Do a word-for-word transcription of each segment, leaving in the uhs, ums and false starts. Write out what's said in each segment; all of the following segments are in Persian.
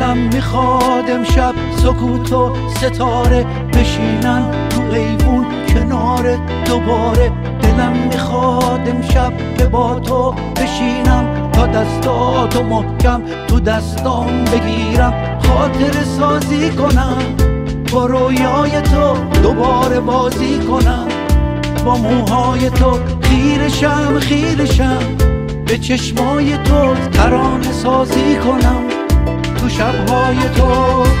دلم میخواد امشب سکوت و ستاره بشینن تو ایوون کنار دوباره. دلم میخواد امشب که با تو بشینم تا دستاتو محکم تو دستام بگیرم، خاطر سازی کنم با رویای تو، دوباره بازی کنم با موهای تو، خیرشم خیرشم به چشمای تو، ترانه سازی کنم تو شبهای تو.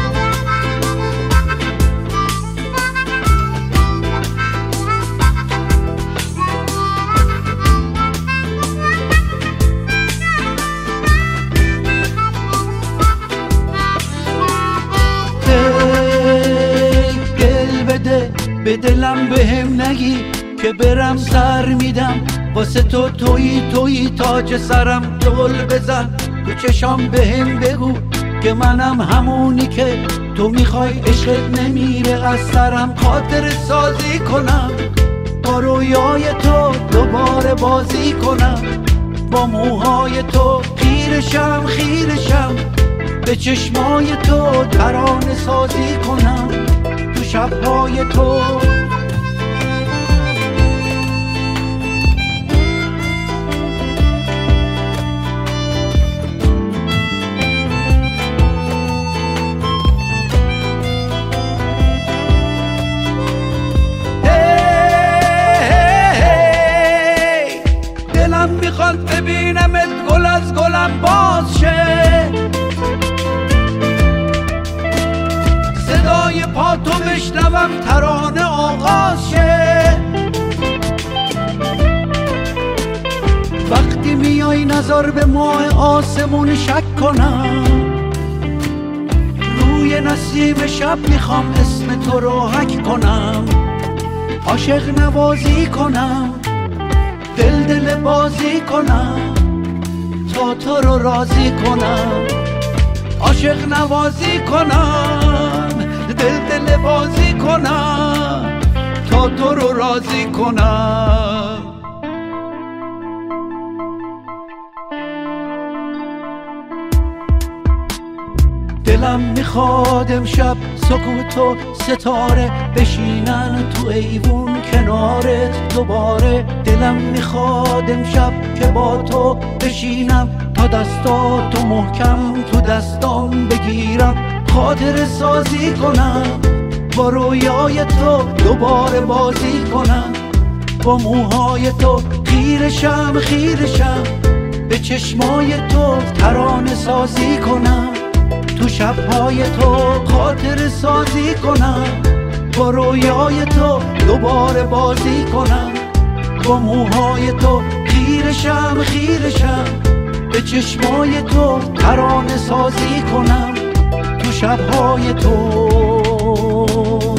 به دلم به هم نگی که برم سر میدم واسه تو، تویی تویی تاج سرم، دل بزن تو چشام به هم بگو که منم همونی که تو میخوای، عشقت نمیره از سرم، خاطر سازی کنم با رویای تو، دوباره بازی کنم با موهای تو، خیرشم خیرشم به چشمای تو، ترانه سازی کنم تو شبهای تو. دلم میخواد ببینمت گل از گلم باز شه، صدای پا تو بشنوم ترانه آغاز شه، وقتی میای نظر به ماه آسمون شک کنم، روی نسیم شب میخوام اسم تو رو حک کنم، عاشق نوازی کنم دل دل بازی کنم تا تو رو راضی کنم، عاشق نوازی کنم دل دل بازی کنم تا تو رو راضی کنم. دلم میخواد امشب سکوت و ستاره بشینن تو ایوون کنارت دوباره. دلم میخواد امشب که با تو بشینم تا دستاتو محکم تو دستام بگیرم، خاطر سازی کنم با رویای تو، دوباره بازی کنم با موهای تو، خیرشم خیرشم به چشمای تو، ترانه سازی کنم تو شبهای تو، خاطر سازی کنم با رویای تو، دوباره بازی کنم با موهای تو، خیرشم خیرشم به چشمای تو، ترانه سازی کنم تو شبهای تو.